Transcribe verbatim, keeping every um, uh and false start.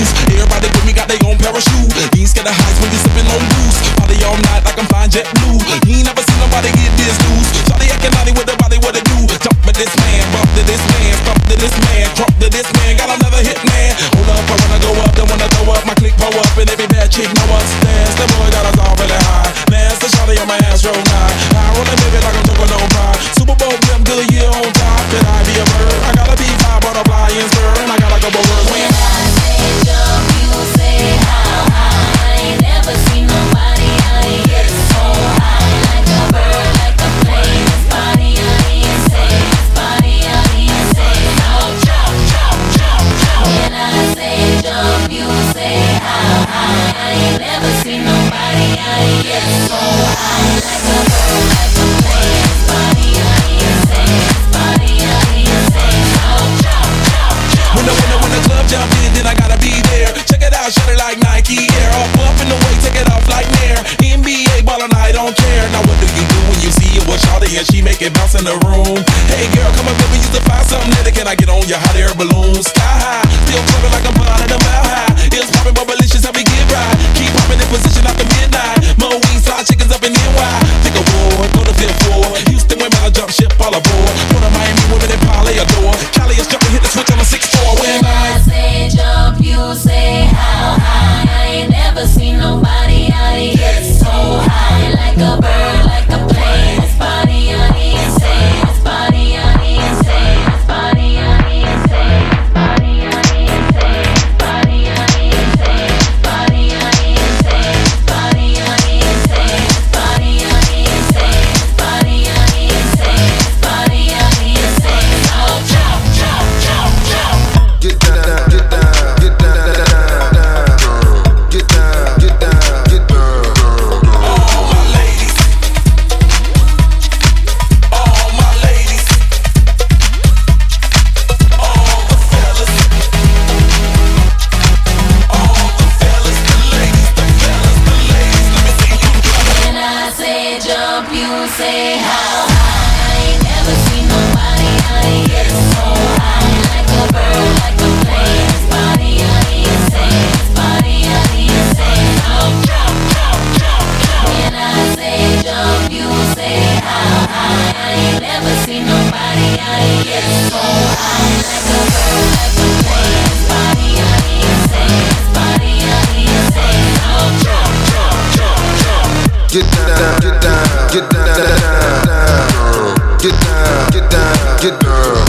shoes. Everybody with me got their own parachute. You ain't scared of heights when you sipping on booze. Party all night like I'm flying jet blue. You ain't never seen nobody get this loose. Shawty acting naughty with the body, what it do? Jump to this man, bump to this man, stomp to this man, drop to this man. Got another hit man. Hold up, I wanna go up, don't wanna throw up. My click pull up and every bad chick know us dance. The boy got us all really high. Master shawty on my ass roll nine. I roll a baby like I'm choking on pie. Super Bowl, them good year on top. Could I be a bird? I gotta be five butterfly and spur, and I gotta go bird when I say jump, you say how high. I ain't never seen nobody out here get so high. Like a bird, like a plane. This body out here insane. This body out here insane. So jump, jump, jump, jump. When I say jump, you say how high. I ain't never seen nobody out here get so high. Like a bird, like a plane. This body out here insane. This body out here insane. So jump, jump, jump. When the, when the, when the club jump in, then I gotta be there. Check it out, shut it like Nike Air. Up, up in the way, take it off like Nair. N B A ballin', I don't care. Now what do you do when you see it with Shawty and she make it bounce in the room? Hey girl, come up here, we used to find something that can I get on your hot air balloon? Sky high, still clubbing like I'm blind at a mile high. It's poppin', but malicious, help me get right. Keep poppin' in position after midnight. Mo weed, fly chickens up in N Y. Think of war, go to fifth floor. Houston women, I jump ship all aboard. One of Miami women in Polly adore. Cali is jumping, hit the switch on a six four. When I say jump, you say how high. I ain't never seen nobody out here get so high. Like a bird, like a plane. This body out here insane. This body out here insane. This body out here insane. This body out here insane. This body out here insane. This body out here insane. This body out here insane. This body out here insane. This body out here insane. This body out here insane. So jump, jump, jump, jump. Get down, get down, get down, get down, get down, get down. all my ladies, all my ladies, all the fellas, all the fellas, the ladies, the fellas, the ladies. Let me see you do it. When I say jump, you say how high. I ain't never seen nobody out here get so high. Like a bird, like a plane. This body out here insane. This body out here insane. So jump, jump, jump, jump. When I say jump, you say how high. I ain't never seen nobody out here get so high. Like a bird, like a plane. This body out here insane. This body out here insane. So jump, jump, jump, jump. Get down, get down, get down, get down, get down, get down, get down.